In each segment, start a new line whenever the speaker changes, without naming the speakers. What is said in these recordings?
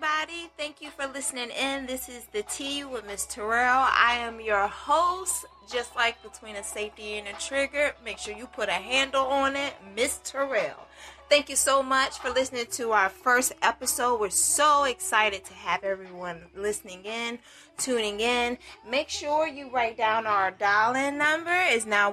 everybody. Thank you for listening in. This is The Tea with Miss Terrell. I am your host, just like between a safety and a trigger. Make sure you put a handle on it, Miss Terrell. Thank you so much for listening to our first episode. We're so excited to have everyone listening in, tuning in. Make sure you write down our dial-in number. It's now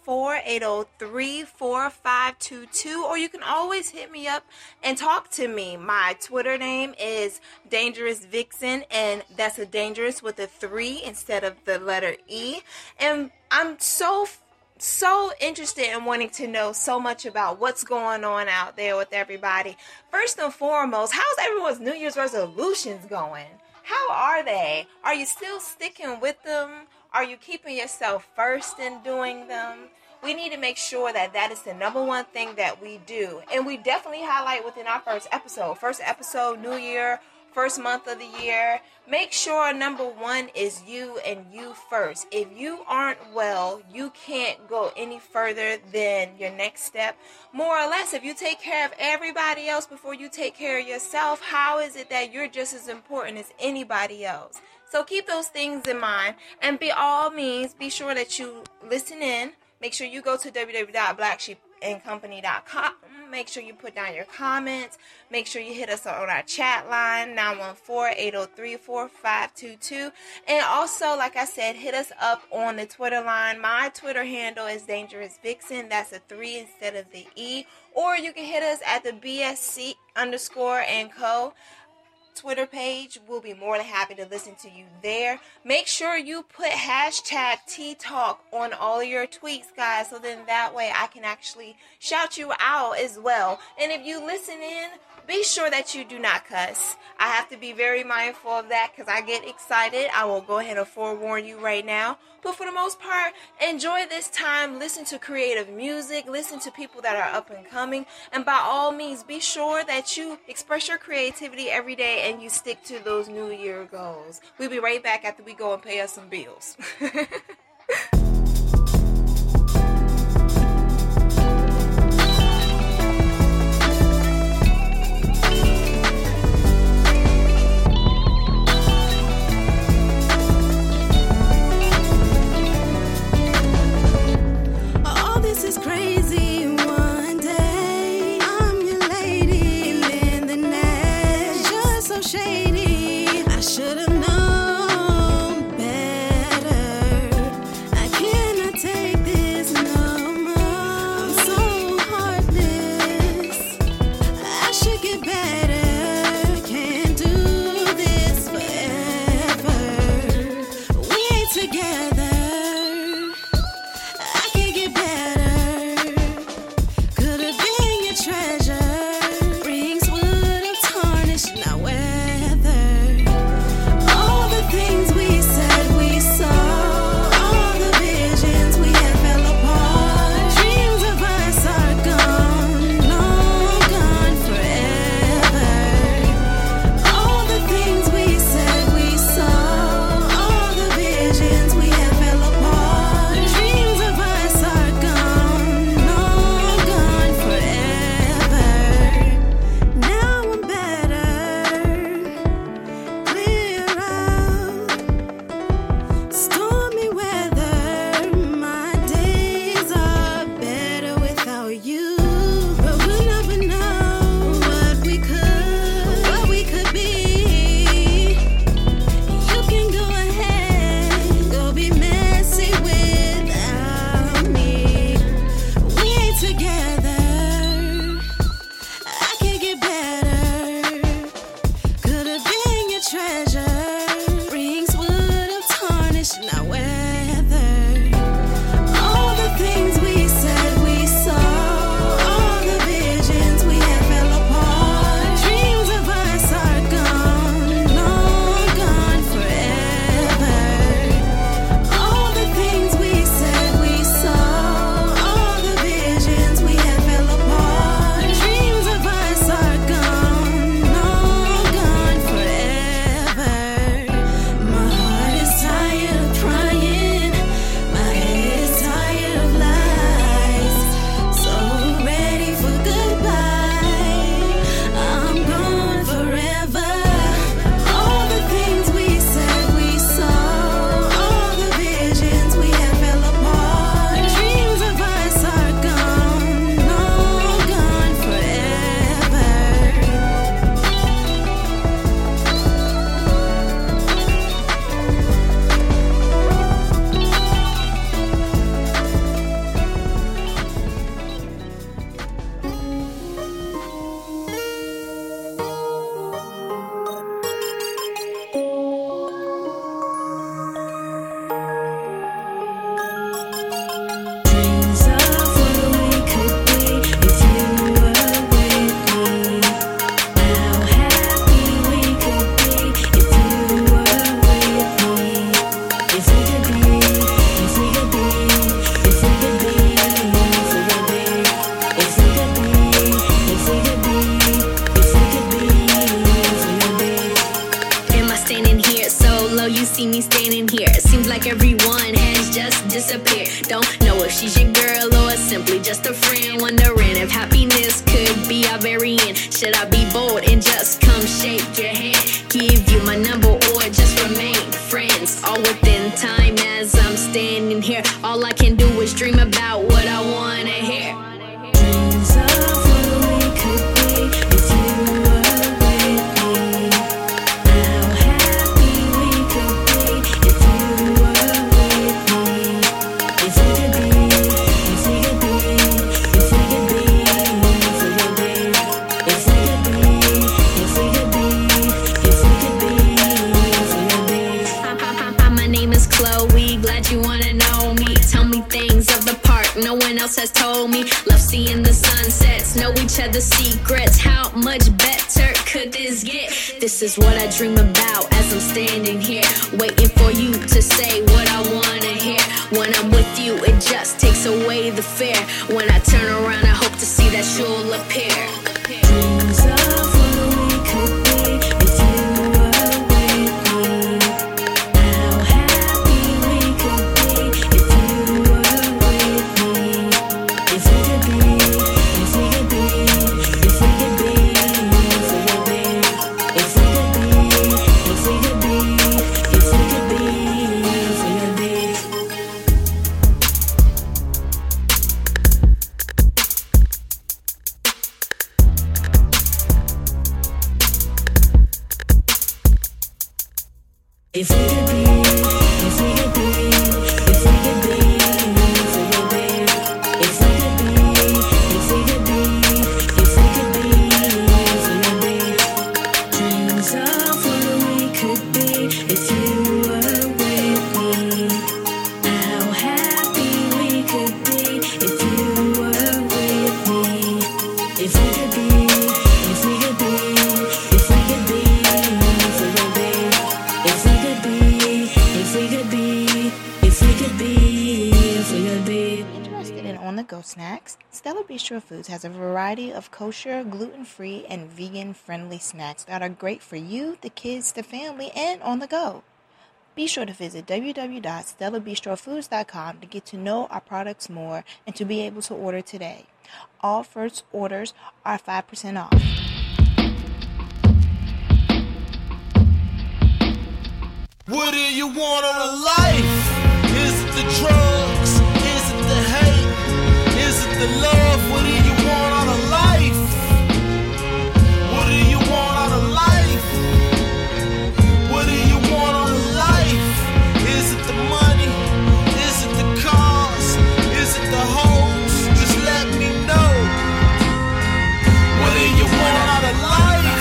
14803-4522, or you can always hit me up and talk to me. My Twitter name is Dangerous Vixen, and that's a dangerous with a 3 instead of the letter E. And I'm so interested in wanting to know so much about what's going on out there with everybody. First and foremost, how's everyone's New Year's resolutions going? How are they? Are you still sticking with them? Are you keeping yourself first in doing them? We need to make sure that is the number one thing that we do. And we definitely highlight within our first episode, New Year, first month of the year. Make sure number one is you and you first. If you aren't well, you can't go any further than your next step. More or less, if you take care of everybody else before you take care of yourself, how is it that you're just as important as anybody else? So keep those things in mind, and by all means, be sure that you listen in. Make sure you go to www.blacksheepandcompany.com. Make sure you put down your comments. Make sure you hit us on our chat line, 914-803-4522. And also, like I said, hit us up on the Twitter line. My Twitter handle is Dangerous Vixen. That's a 3 instead of the E. Or you can hit us at the BSC_and Co. Twitter page. We'll be more than happy to listen to you there. Make sure you put hashtag #TTalk on all your tweets, guys, so then that way I can actually shout you out as well. And if you listen in, be sure that you do not cuss. I have to be very mindful of that because I get excited. I will go ahead and forewarn you right now. But for the most part, enjoy this time. Listen to creative music. Listen to people that are up and coming. And by all means, be sure that you express your creativity every day and you stick to those New Year goals. We'll be right back after we go and pay us some bills.
Shady, I should have known better. just a friend wondering if happiness could be our very end. Should I be bold and just come shake your hand, give you my number, or just remain friends? All within time as I'm standing here, all I can do is dream about what I wanna hear. Dreams of what we could be if you were with me. How happy we could be if you were with me. If we could be, if we could be, if we could be, if we could be, if we could be, if we could be, if we could be, if we could be. Hi, my name is Chloe, glad you wanna know me. Tell me things of the park no one else has told me. Love seeing the sunsets, know each other's secrets. How much better could this get? This is what I dream about as I'm standing here, waiting for you to say what I wanna hear. When I'm with you, it just takes away the fear. When I turn around, I hope to see that you'll appear. Dreams of what we could be if you were with me. How happy we could be if you were with me. If we could be, if we could be, if we could be, if we could be, if we could be, if we could be, if we could be, if we could be. If we could be, if we could be, if we could be, if we could be, if we could be, if we could be, if we could be, if we could be. Dreams of what we could be if you were with me. How happy we could be if you were with me. If we could be, if we could be, if we could be, if we could be. If we could be, if we could be, if we could be, if we could be.
Interested in on-the-go snacks? Stella Bistro Foods has a variety of kosher, gluten-free, and vegan-friendly snacks that are great for you, the kids, the family, and on the go. Be sure to visit www.stellabistrofoods.com to get to know our products more and to be able to order today. All first orders are 5% off.
What do you want on a life? Is it the drugs? Is it the hate? Is it the love? What do you want on a life? What do you want on a life? What do you want on a life? Is it the money? Is it the cars? Is it the hoes? Just let me know. What do you want on a life?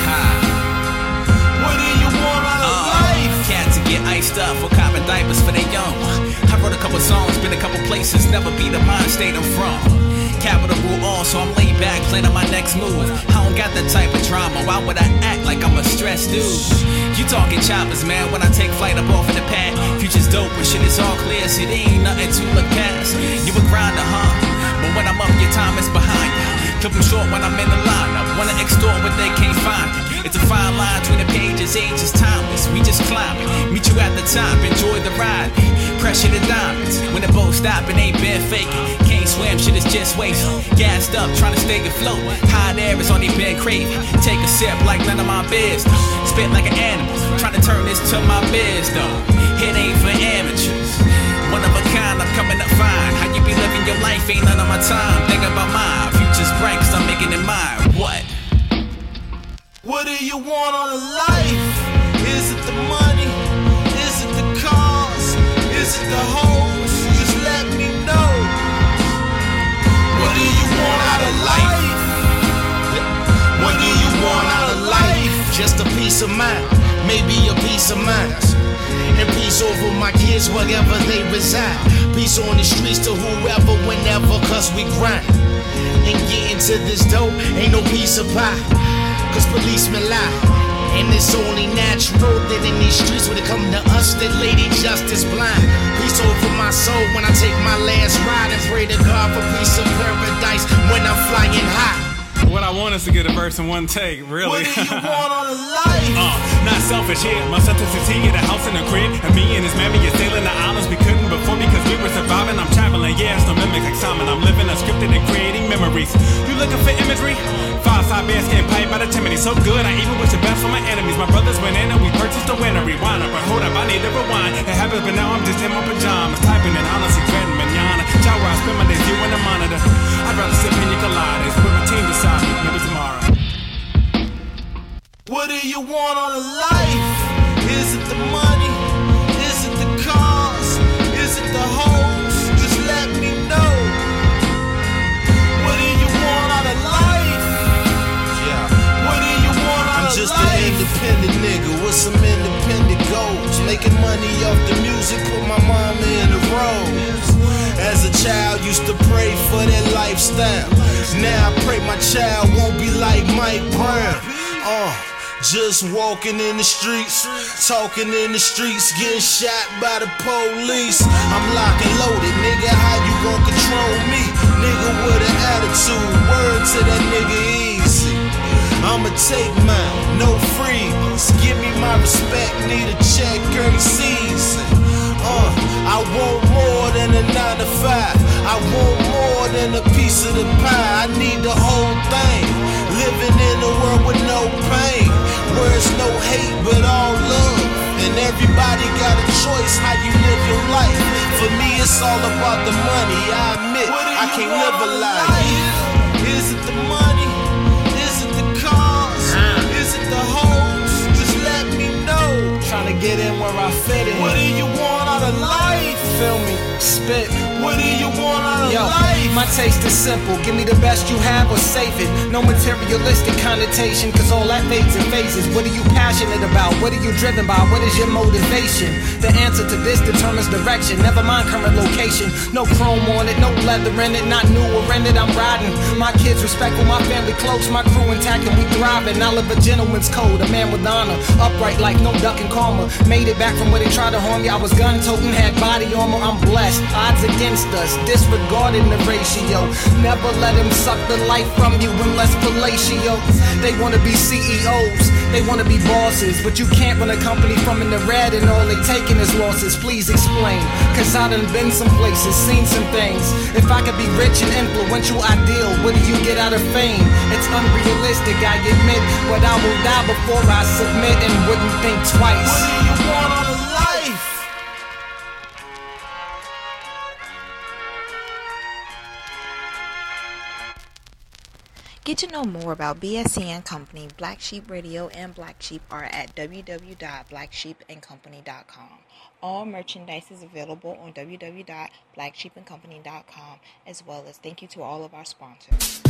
What do you want on a life?
Cats to get iced up for copping diapers for their young. I wrote a couple songs, been a couple places, never be the mind state I'm from. Capital rule all, so I'm laid back, planning my next move. I don't got that type of drama, why would I act like I'm a stressed dude? You talking choppers, man, when I take flight up off in the pad. Future's dope, but shit is all clear, see there ain't nothing to look past. You a grinder, huh? But when I'm up, your time is behind you. Clip them short when I'm in the lineup, wanna extort what they can't find. It's a fine line between the pages, age is timeless. We just climbing, meet you at the top, enjoy the ride. Pressure the diamonds, when the boat stop and ain't been faking. Can't swim, shit is just waste. Gassed up, trying to stay afloat. Hot air is all they been craving. Take a sip like none of my biz though. Spit like an animal, trying to turn this to my biz though. It ain't for amateurs. One of a kind, I'm coming up fine. How you be living your life ain't none of my time. Think about mine, future's bright cause I'm making it mine. What?
What do you want on a life? Is it the money? Is it the cars? Is it the hoes? Just let me know. What do you want out of life? What do you want out of life? Just a peace of mind, maybe a peace of mind. And peace over my kids wherever they reside. Peace on the streets to whoever, whenever, cause we grind. And getting to this dope ain't no piece of pie, cause policemen lie. And it's only natural that in these streets when it come to us that Lady Justice blind. Peace over my soul when I take my last ride, and pray to God for peace of paradise when I'm flying high.
what I want is to get a verse in one take, really.
What do you want on a life?
Not selfish here. My son is he get a house in a crib, and me and his mammy are sailing the islands we couldn't before because we were surviving. I'm traveling, yeah, it's no mimic like Simon. I'm living unscripted and creating memories. You looking for imagery? Five-side bears getting piped by the chimney. So good, I even wish the best for my enemies. My brothers went in and we purchased a winery. Wine up, but hold up, I need to rewind. It happens, but now I'm just in my pajamas, typing in honestly, dreading manana. Shower, I spend my days viewing the monitor. I'd rather sip pina coladas with my team beside me. Maybe tomorrow.
What do you want on a life? Is it the money? Is it the cars? Is it the hoes? Just let me know. What do you want on a life? Yeah. What do you want on a life? I'm just an independent nigga with some independent goals. Making money off the music, put my mama in the roles. As a child, used to pray for that lifestyle. Now I pray my child won't be like Mike Brown. Just walking in the streets, talking in the streets, getting shot by the police. I'm locked and loaded, nigga, how you gon' control me? Nigga with an attitude, word to that nigga easy. I'ma take mine, no freebies. Give me my respect, need a check every season. I want more than a 9 to 5. I want more than a piece of the pie. I need the whole thing. Living in a world with no pain, where it's no hate but all love. And everybody got a choice how you live your life. For me, it's all about the money. I admit I can't live a life. Is it the money? Is it the cars? Is it the hoes? Just let me know.
Trying to get in where I fit in.
What do you want out of life?
Feel me? Spit.
What do you want out of life?
My taste is simple. Give me the best you have or save it. No materialistic connotation, cause all that fades in phases. What are you passionate about? What are you driven by? What is your motivation? The answer to this determines direction. Never mind current location. No chrome on it, no leather in it. Not new or rented, I'm riding. My kids respectful, my family close. My crew intact and we thriving. I live a gentleman's code, a man with honor. Upright like no ducking karma. Made it back from where they tried to harm me. I was gun-toting, had body armor. I'm blessed. Odds against us, disregarding the ratio. Never let them suck the life from you unless fellatio. They wanna be CEOs, they wanna be bosses, but you can't run a company from in the red and all they taking is losses. Please explain, cause I done been some places, seen some things. If I could be rich and influential, ideal, what do you get out of fame? It's unrealistic, I admit, but I will die before I submit and wouldn't think twice.
What do you want out of life?
Get to know more about BSC and Company, Black Sheep Radio, and Black Sheep are at www.blacksheepandcompany.com. All merchandise is available on www.blacksheepandcompany.com, as well as thank you to all of our sponsors.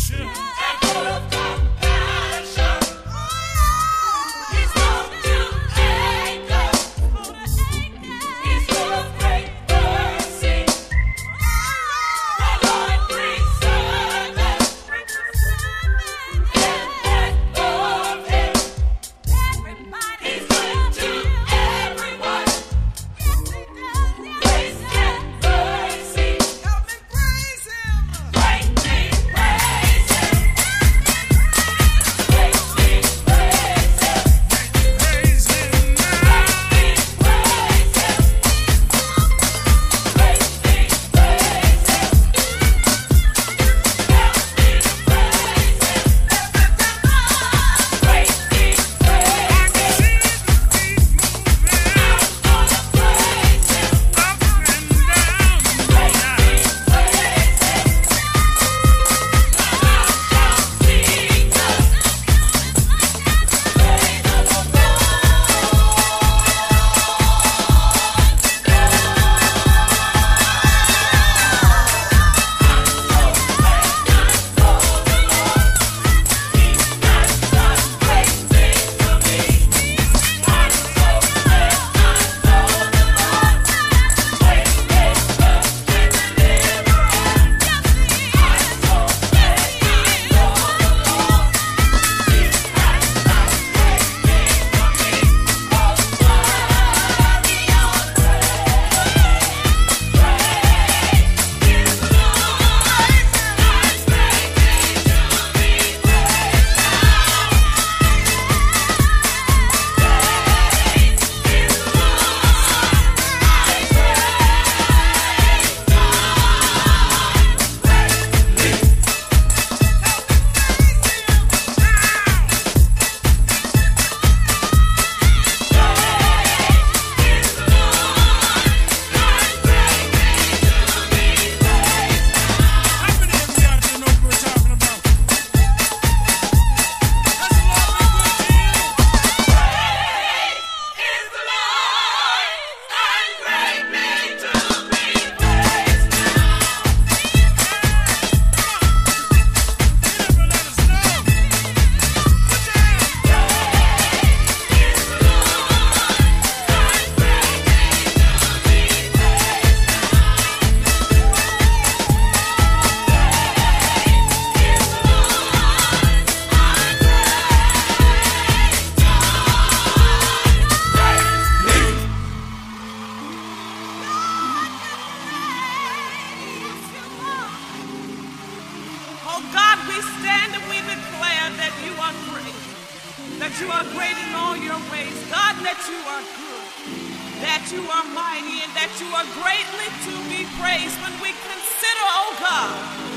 that you are great in all your ways. God, that you are good, that you are mighty, and that you are greatly to be praised. When we consider, oh God,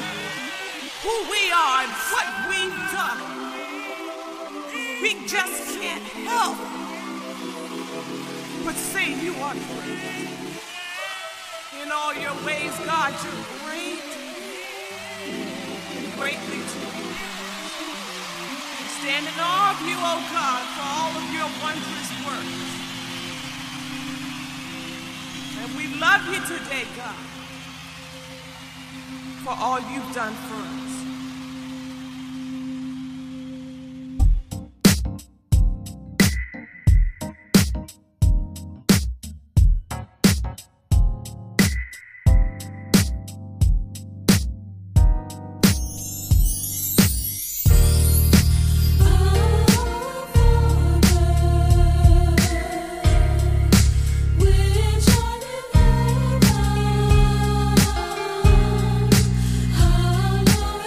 who we are and what we've done, we just can't help but say you are great. In all your ways, God, you're great, greatly to be praised. Stand in awe of you, oh God, for all of your wondrous works. And we love you today, God, for all you've done for us.
How long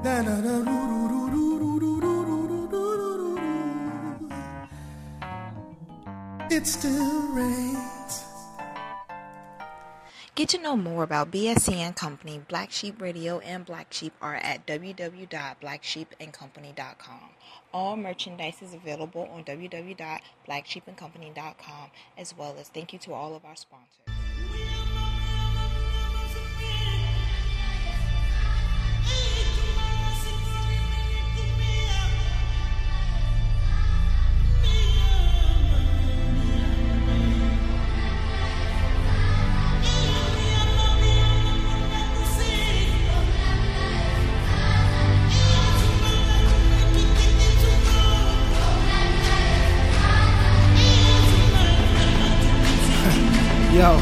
It still rains.
Get to know more about BSC and Company, Black Sheep Radio, and Black Sheep are at www.blacksheepandcompany.com. All merchandise is available on www.blacksheepandcompany.com, as well as thank you to all of our sponsors.
Yo,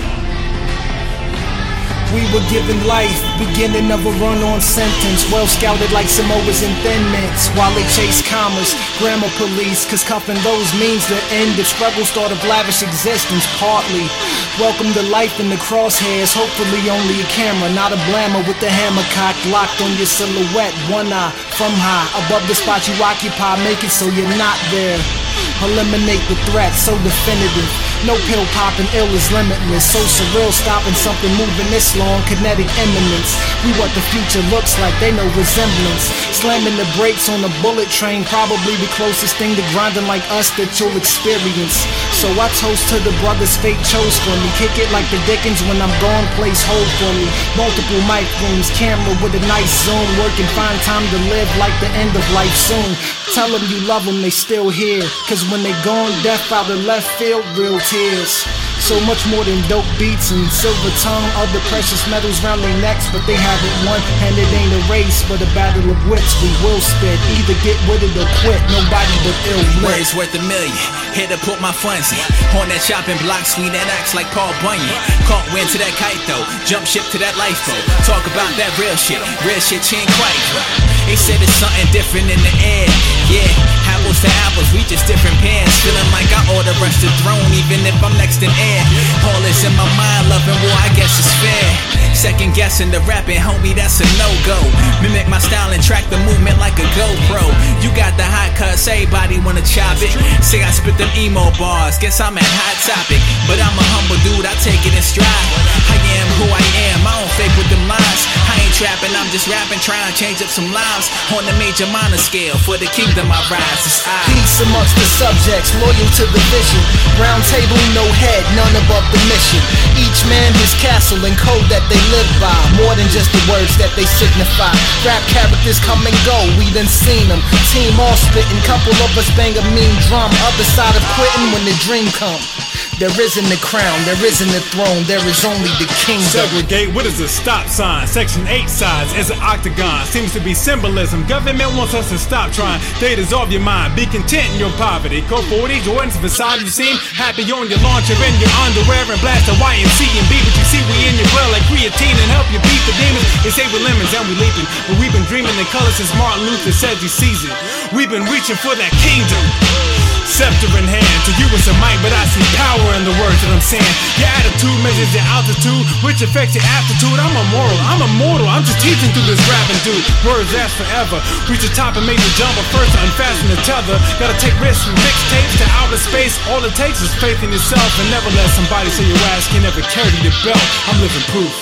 we were given life, beginning of a run-on sentence, well scouted like Samoas and Thin Mints, while they chase commas, grammar police, cause cuffing those means the end of struggle, start of lavish existence, partly. Welcome to life in the crosshairs, hopefully only a camera, not a blammer with the hammer cocked, locked on your silhouette, one eye from high, above the spot you occupy, make it so you're not there. Eliminate the threat, so definitive. No pill popping, ill is limitless. So surreal, stopping something moving this long. Kinetic eminence. We what the future looks like, they know resemblance. Slamming the brakes on a bullet train, probably the closest thing to grinding like us that you'll experience. So I toast to the brothers fate chose for me. Kick it like the Dickens when I'm gone, place hold for me. Multiple mic rooms, camera with a nice zoom. Working, find time to live like the end of life soon. Tell them you love them, they still here. Cause when they gone, death out of left field, real tears. So much more than dope beats and silver tongue, other precious metals round their necks, but they haven't won. And it ain't a race, but a battle of wits. We will spit, either get with it or quit. Nobody but ill lit.
Words worth $1 million. Here to put my funds in. On that chopping block, sweet that acts like Paul Bunyan. Caught wind to that kite though, jump ship to that lifeboat. Talk about that real shit she ain't quite. They said it's something different in the air. Yeah, apples to apples, we just different pairs. Feeling like I ought to rush the throne, even if I'm next in air. All this in my mind, loving war, I guess it's fair. Second guessing the rapping, homie, that's a no-go. Mimic my style and track the movement like a GoPro. You got the hot cuts, everybody wanna chop it. Say I spit them emo bars, guess I'm at Hot Topic. But I'm a humble dude, I take it in stride. I am who I am, I don't fake with them lies. I ain't trapping, I'm just rapping, trying to change up some lives. On the major minor scale, for the kingdom I rise, it's I.
Peace amongst the subjects, loyal to the vision. Round table, no head, none above the mission. Each man his castle and code that they live by, more than just the words that they signify. Rap characters come and go, we done seen them. Team all spitting, couple of us bang a mean drum. Other side of quitting when the dream come. There isn't a crown, there isn't a throne, there is only the kingdom.
Segregate, what is a stop sign? Section 8 sides is an octagon, seems to be symbolism. Government wants us to stop trying, they dissolve your mind. Be content in your poverty. Code 40, Jordans, Versailles, you seem happy on your launch. You're in your underwear and blast a YMC and beat what you see. We in your blood like creatine and help you beat the demons. They say we're lemons and we leaping, but we've been dreaming in color since Martin Luther said you season. We've been reaching for that kingdom. Scepter in hand, to you it's a mic, but I see power in the words that I'm saying. Your attitude measures your altitude, which affects your aptitude. I'm immortal, I'm just teaching through this rapping dude. Words last forever, reach the top and make the jump, but first to unfasten the tether. Gotta take risks from mixtapes to outer space. All it takes is faith in yourself, and never let somebody say your ass can never carry the belt. I'm living proof.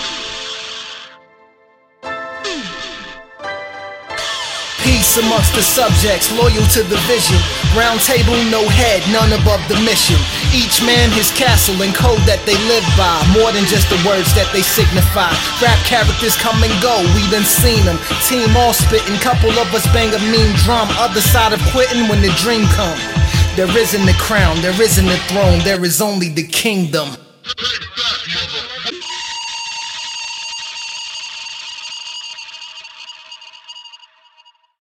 Peace amongst the subjects, loyal to the vision. Round table, no head, none above the mission. Each man his castle and code that they live by, more than just the words that they signify. Rap characters come and go, we done seen them. Team all spitting, couple of us bang a mean drum. Other side of quitting when the dream come. There isn't a crown, there isn't a throne, there is only the kingdom.